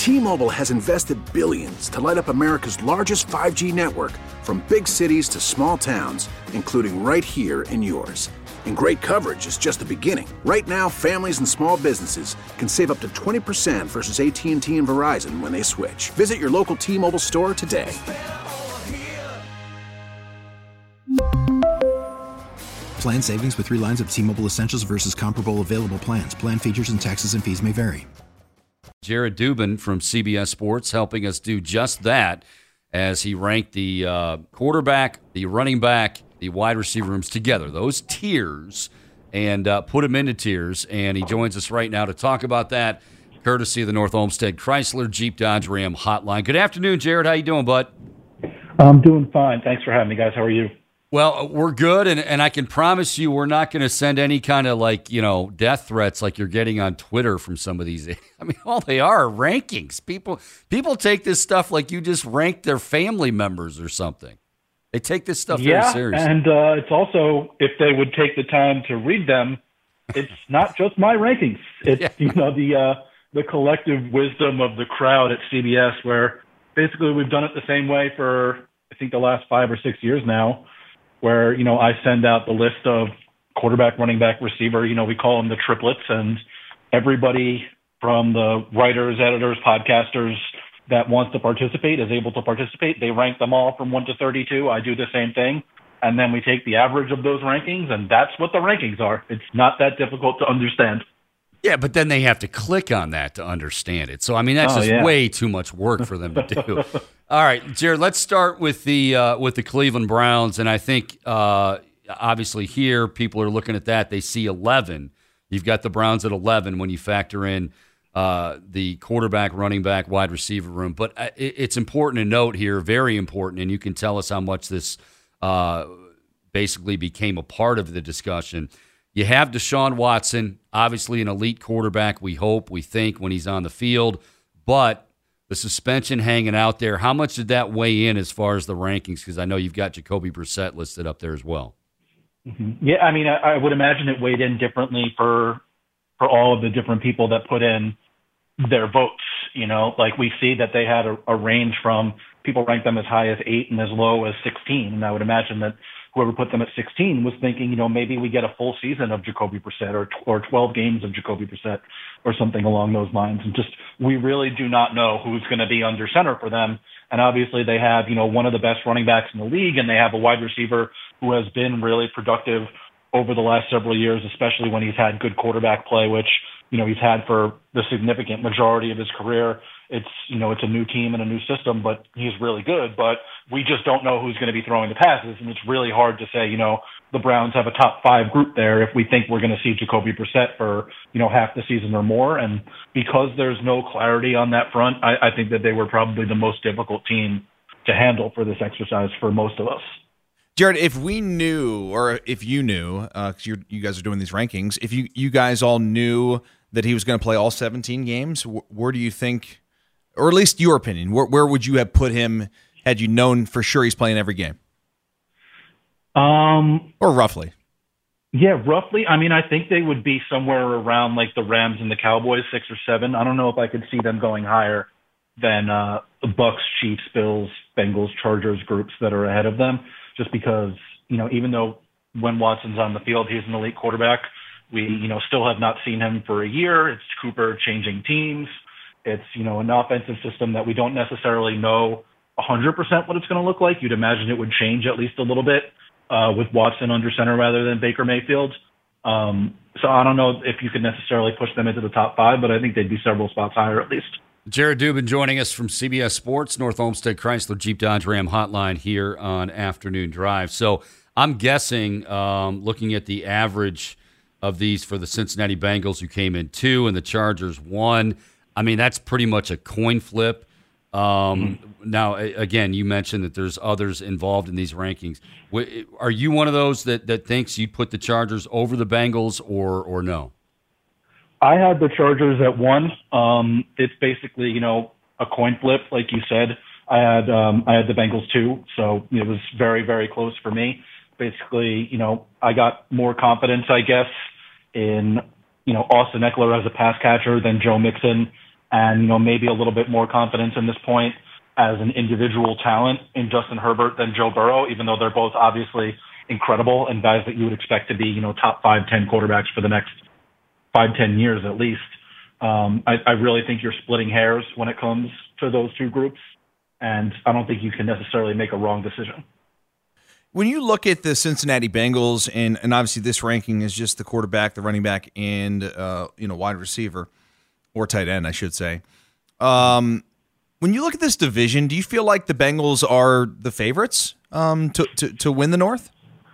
T-Mobile has invested billions to light up America's largest 5G network, from big cities to small towns, including right here in yours. And great coverage is just the beginning. Right now, families and small businesses can save up to 20% versus AT&T and Verizon when they switch. Visit your local T-Mobile store today. Plan savings with 3 lines of T-Mobile Essentials versus comparable available plans. Plan features and taxes and fees may vary. Jared Dubin from CBS Sports helping us do just that as he ranked the quarterback, the running back, the wide receiver rooms together, those tiers, and put them into tiers. And he joins us right now to talk about that, courtesy of the North Olmsted Chrysler Jeep Dodge Ram hotline. Good afternoon, Jared. How you doing, bud? I'm doing fine. Thanks for having me, guys. How are you? Well, we're good, and I can promise you we're not going to send any kind of, death threats like you're getting on Twitter from some of these. I mean, all they are rankings. People take this stuff like you just ranked their family members or something. They take this stuff very seriously. And it's also, if they would take the time to read them, it's not just my rankings. It's, the collective wisdom of the crowd at CBS, where basically we've done it the same way for, I think, the last 5 or 6 years now, where, I send out the list of quarterback, running back, receiver, we call them the triplets, and everybody from the writers, editors, podcasters that wants to participate is able to participate. They rank them all from 1 to 32. I do the same thing. And then we take the average of those rankings, and that's what the rankings are. It's not that difficult to understand. Yeah, but then they have to click on that to understand it. So, I mean, that's way too much work for them to do. All right, Jared, let's start with the Cleveland Browns. And I think, obviously, here people are looking at that. They see 11. You've got the Browns at 11 when you factor in the quarterback, running back, wide receiver room. But it's important to note here, very important, and you can tell us how much this basically became a part of the discussion. You have Deshaun Watson, obviously an elite quarterback, we hope, we think, when he's on the field. But the suspension hanging out there, how much did that weigh in as far as the rankings? Because I know you've got Jacoby Brissett listed up there as well. Mm-hmm. Yeah, I mean, I would imagine it weighed in differently for all of the different people that put in their votes. Like we see that they had a range from people ranked them as high as 8 and as low as 16. And I would imagine that whoever put them at 16 was thinking, maybe we get a full season of Jacoby Brissett or 12 games of Jacoby Brissett or something along those lines. And just, we really do not know who's going to be under center for them. And obviously they have, one of the best running backs in the league, and they have a wide receiver who has been really productive over the last several years, especially when he's had good quarterback play, which, he's had for the significant majority of his career. It's, it's a new team and a new system, but he's really good. But we just don't know who's going to be throwing the passes. And it's really hard to say, the Browns have a top 5 group there if we think we're going to see Jacoby Brissett for, half the season or more. And because there's no clarity on that front, I think that they were probably the most difficult team to handle for this exercise for most of us. Jared, if we knew, or if you knew, because you guys are doing these rankings, if you guys all knew that he was going to play all 17 games, where do you think, or at least your opinion, where would you have put him had you known for sure he's playing every game? Or roughly? Yeah, roughly. I mean, I think they would be somewhere around like the Rams and the Cowboys, 6 or 7. I don't know if I could see them going higher than the Bucks, Chiefs, Bills, Bengals, Chargers groups that are ahead of them. Just because, even though when Watson's on the field, he's an elite quarterback, we, still have not seen him for a year. It's Cooper changing teams. It's, an offensive system that we don't necessarily know 100% what it's going to look like. You'd imagine it would change at least a little bit with Watson under center rather than Baker Mayfield. So I don't know if you could necessarily push them into the top 5, but I think they'd be several spots higher at least. Jared Dubin joining us from CBS Sports, North Olmsted Chrysler Jeep Dodge Ram hotline here on Afternoon Drive. So I'm guessing, looking at the average of these for the Cincinnati Bengals, who came in 2 and the Chargers 1, I mean, that's pretty much a coin flip. Now, again, you mentioned that there's others involved in these rankings. Are you one of those that thinks you'd put the Chargers over the Bengals or no? I had the Chargers at 1. It's basically, a coin flip, like you said. I had the Bengals 2, so it was very, very close for me. Basically, I got more confidence, I guess, in, Austin Eckler as a pass catcher than Joe Mixon and, maybe a little bit more confidence in this point as an individual talent in Justin Herbert than Joe Burrow, even though they're both obviously incredible and guys that you would expect to be, top 5-10 quarterbacks for the next 5-10 years at least. I really think you're splitting hairs when it comes to those two groups, and I don't think you can necessarily make a wrong decision. When you look at the Cincinnati Bengals, and obviously this ranking is just the quarterback, the running back, and wide receiver, or tight end, I should say. When you look at this division, do you feel like the Bengals are the favorites to win the North?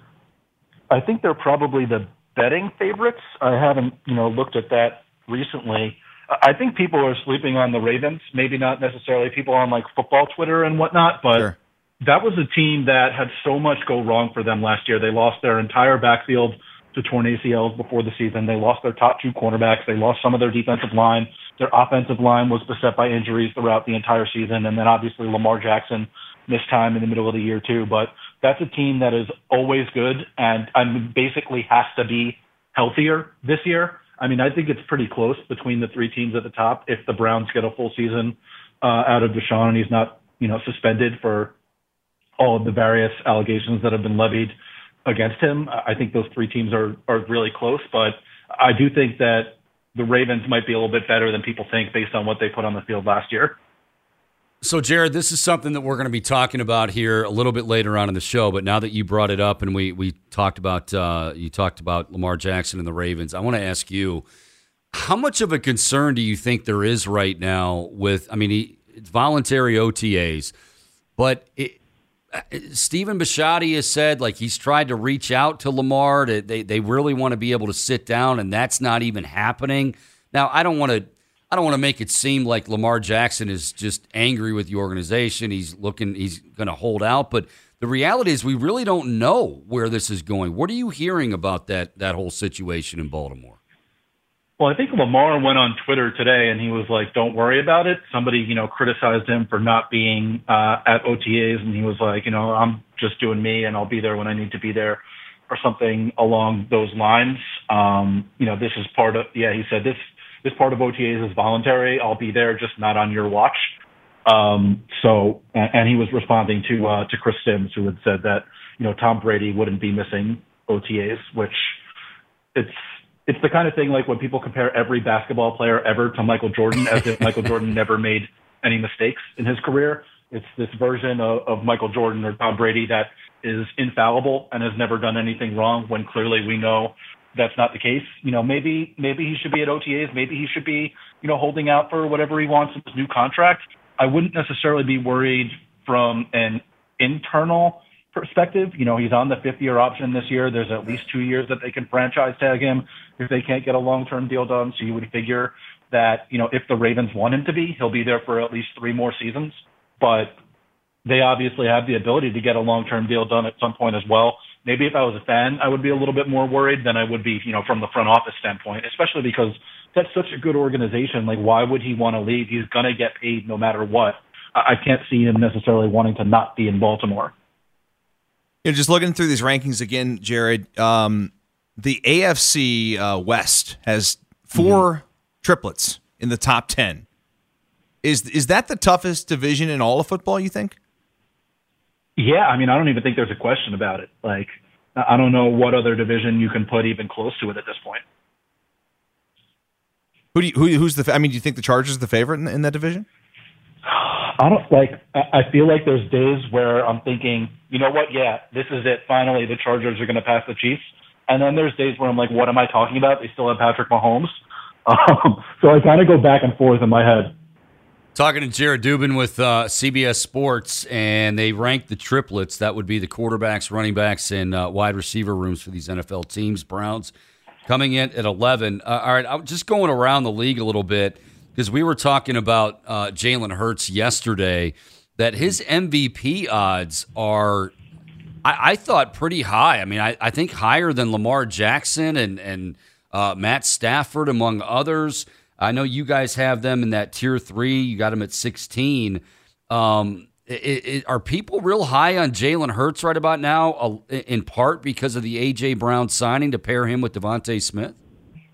I think they're probably the betting favorites. I haven't looked at that recently. I think people are sleeping on the Ravens. Maybe not necessarily people on like football Twitter and whatnot, but sure. That was a team that had so much go wrong for them last year. They lost their entire backfield to torn ACLs before the season. They lost their top two cornerbacks. They lost some of their defensive line. Their offensive line was beset by injuries throughout the entire season. And then obviously Lamar Jackson missed time in the middle of the year too. But that's a team that is always good and basically has to be healthier this year. I think it's pretty close between the three teams at the top. If the Browns get a full season out of Deshaun and he's not, suspended for all of the various allegations that have been levied against him, I think those three teams are really close. But I do think that the Ravens might be a little bit better than people think based on what they put on the field last year. So, Jared, this is something that we're going to be talking about here a little bit later on in the show. But now that you brought it up and we talked about Lamar Jackson and the Ravens, I want to ask you, how much of a concern do you think there is right now with? It's voluntary OTAs, but Stephen Bisciotti has said he's tried to reach out to Lamar. They really want to be able to sit down, and that's not even happening. Now, I don't want to make it seem like Lamar Jackson is just angry with the organization. He's going to hold out, but the reality is we really don't know where this is going. What are you hearing about that whole situation in Baltimore? Well, I think Lamar went on Twitter today and he was like, "Don't worry about it." Somebody, criticized him for not being at OTAs, and he was like, "I'm just doing me and I'll be there when I need to be there," or something along those lines. This is part of, he said this part of OTAs is voluntary. I'll be there, just not on your watch. And he was responding to Chris Sims, who had said that, Tom Brady wouldn't be missing OTAs, which it's the kind of thing like when people compare every basketball player ever to Michael Jordan, as if Michael Jordan never made any mistakes in his career. It's this version of Michael Jordan or Tom Brady that is infallible and has never done anything wrong, when clearly we know that's not the case. Maybe he should be at OTAs. Maybe he should be, holding out for whatever he wants in his new contract. I wouldn't necessarily be worried from an internal perspective. He's on the 5th-year option this year. There's at least 2 years that they can franchise tag him if they can't get a long-term deal done. So you would figure that, if the Ravens want him to be, he'll be there for at least 3 more seasons. But they obviously have the ability to get a long-term deal done at some point as well. Maybe if I was a fan, I would be a little bit more worried than I would be, from the front office standpoint, especially because that's such a good organization. Why would he want to leave? He's going to get paid no matter what. I can't see him necessarily wanting to not be in Baltimore. Just looking through these rankings again, Jared, the AFC West has 4 triplets in the top 10. Is that the toughest division in all of football, you think? Yeah, I don't even think there's a question about it. I don't know what other division you can put even close to it at this point. Do you think the Chargers are the favorite in that division? I feel like there's days where I'm thinking, you know what? Yeah, this is it. Finally, the Chargers are going to pass the Chiefs. And then there's days where I'm like, what am I talking about? They still have Patrick Mahomes. So I kind of go back and forth in my head. Talking to Jared Dubin with CBS Sports, and they ranked the triplets. That would be the quarterbacks, running backs, and wide receiver rooms for these NFL teams. Browns coming in at 11. All right, I'm just going around the league a little bit, because we were talking about Jalen Hurts yesterday, that his MVP odds are, I thought, pretty high. I think higher than Lamar Jackson and Matt Stafford, among others. I know you guys have them in that tier 3. You got them at 16. Are people real high on Jalen Hurts right about now, in part because of the A.J. Brown signing to pair him with Devontae Smith?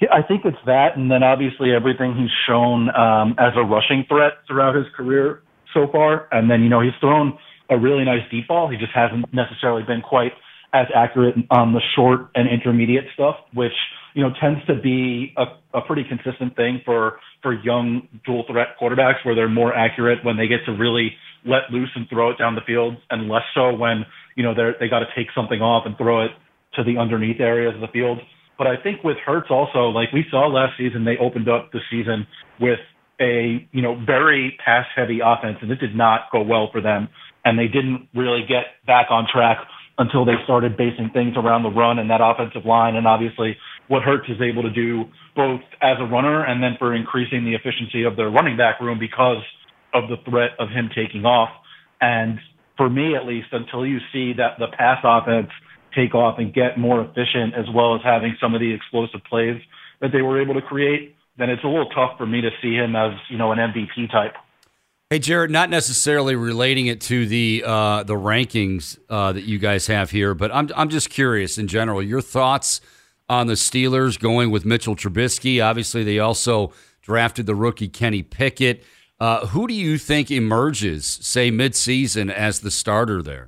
Yeah, I think it's that, and then obviously everything he's shown as a rushing threat throughout his career so far. And then, he's thrown a really nice deep ball. He just hasn't necessarily been quite as accurate on the short and intermediate stuff, which, tends to be a pretty consistent thing for young dual threat quarterbacks, where they're more accurate when they get to really let loose and throw it down the field, and less so when, they got to take something off and throw it to the underneath areas of the field. But I think with Hurts also, like we saw last season, they opened up the season with a, very pass-heavy offense, and it did not go well for them. And they didn't really get back on track until they started basing things around the run and that offensive line. And obviously what Hurts is able to do both as a runner and then for increasing the efficiency of their running back room because of the threat of him taking off. And for me, at least, until you see that the pass offense take off and get more efficient, as well as having some of the explosive plays that they were able to create, then it's a little tough for me to see him as, an MVP type. Hey, Jared, not necessarily relating it to the rankings that you guys have here, but I'm just curious in general, your thoughts on the Steelers going with Mitchell Trubisky. Obviously, they also drafted the rookie Kenny Pickett. Who do you think emerges, say, midseason as the starter there?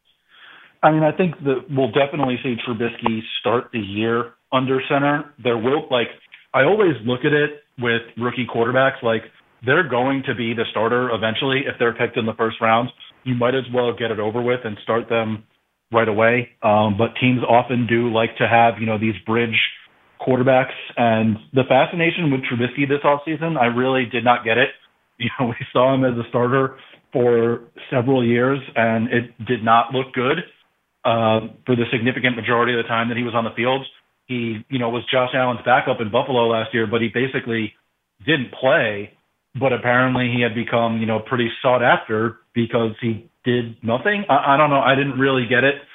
I mean, I think that we'll definitely see Trubisky start the year under center. I always look at it with rookie quarterbacks, like they're going to be the starter eventually. If they're picked in the first round, you might as well get it over with and start them right away. But teams often do like to have, these bridge quarterbacks. And the fascination with Trubisky this offseason, I really did not get it. We saw him as a starter for several years, and it did not look good for the significant majority of the time that he was on the field. He, was Josh Allen's backup in Buffalo last year, but he basically didn't play. But apparently he had become, pretty sought after because he did nothing. I don't know. I didn't really get it.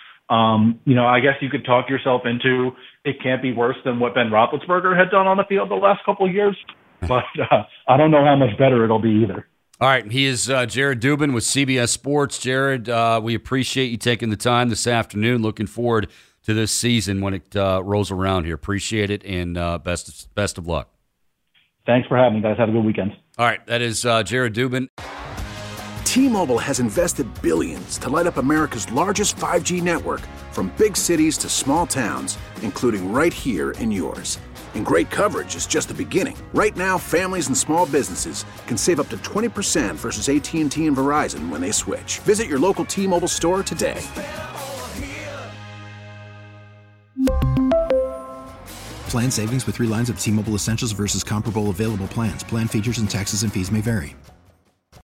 I guess you could talk yourself into it can't be worse than what Ben Roethlisberger had done on the field the last couple of years. But I don't know how much better it'll be either. All right. He is Jared Dubin with CBS Sports. Jared, we appreciate you taking the time this afternoon. Looking forward to this season when it rolls around here. Appreciate it, and best of luck. Thanks for having me, guys. Have a good weekend. All right. That is Jared Dubin. T-Mobile has invested billions to light up America's largest 5G network, from big cities to small towns, including right here in yours. And great coverage is just the beginning. Right now, families and small businesses can save up to 20% versus AT&T and Verizon when they switch. Visit your local T-Mobile store today. Plan savings with 3 lines of T-Mobile Essentials versus comparable available plans. Plan features and taxes and fees may vary.